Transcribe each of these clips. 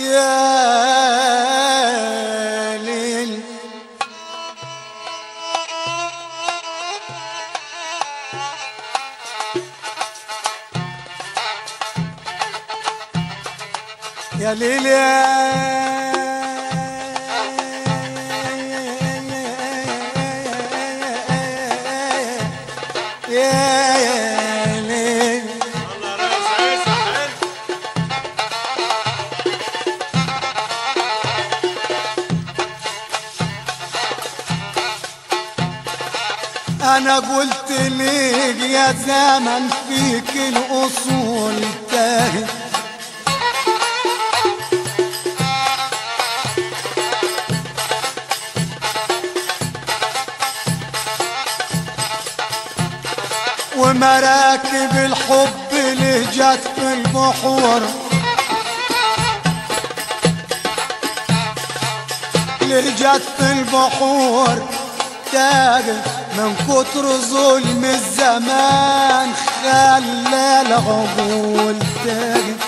يا ليل يا ليل يا ليل أنا قلت ليك يا زمن فيك الأصول تاهت ومراكب الحب لهجت في البحور لهجت في البحور تاجت من كتر ظلم الزمان خلى العقول تاجت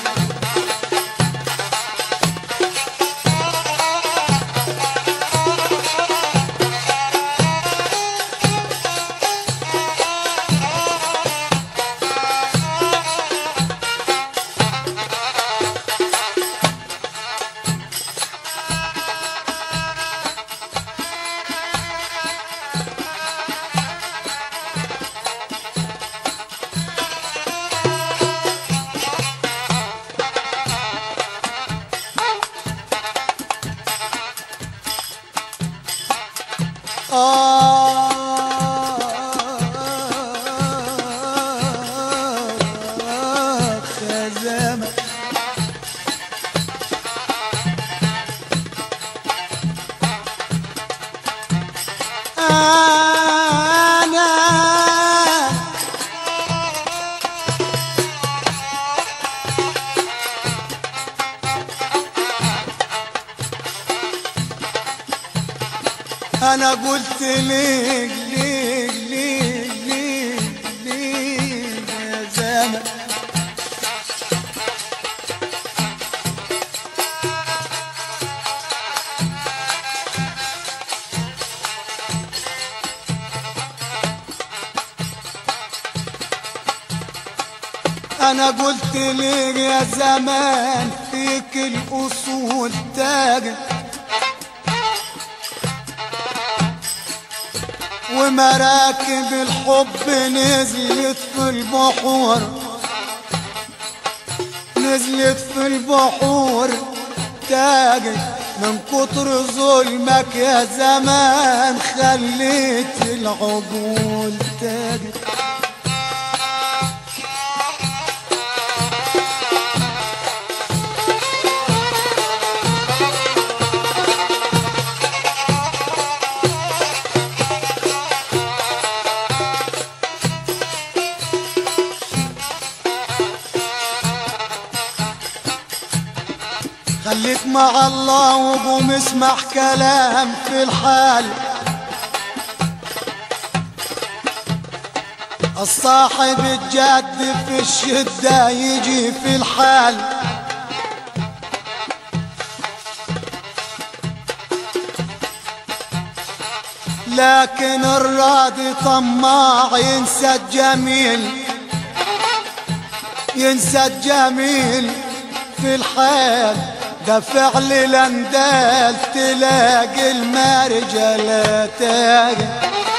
خزامة أنا قلت ليك يا زمان أنا قلت ليك يا زمان فيك الأصول تاجت ومراكب الحب نزلت في البحور نزلت في البحور تاجت من كتر ظلمك يا زمان خليت العقول تاجت خليك مع الله وقوم اسمع كلام في الحال الصاحب الجد في الشدة يجي في الحال لكن الراضي طماع ينسى الجميل ينسى الجميل في الحال ده فعل الاندال تلاقي المرجله تاجت